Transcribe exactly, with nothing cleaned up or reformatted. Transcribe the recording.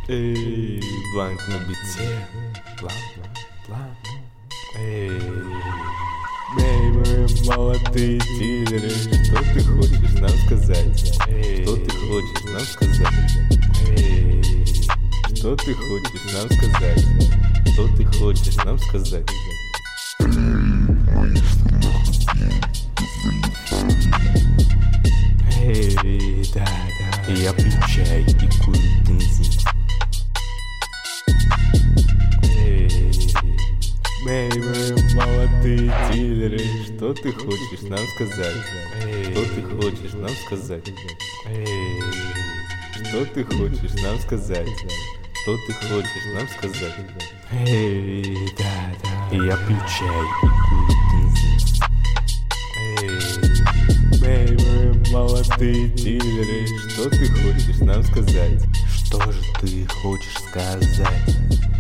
Эй, бланк на бите. Бланк, бланк. Эй, эй, мы молодые дилеры. Что ты хочешь нам сказать? Эй, что ты хочешь нам сказать? Эй, что ты хочешь нам сказать? Что ты хочешь нам сказать? Эй, да, да. Я пью чай и курю бензин. Эй, эй, мы молодые дилеры. Что ты хочешь нам сказать? Эй, что ты хочешь нам сказать? Эй, что ты хочешь нам сказать? Что ты хочешь нам сказать? Эй, да, да. Я пью чай и курю бензин. Эй, эй, мы молодые дилеры. Что ты хочешь нам сказать? Что же ты хочешь сказать?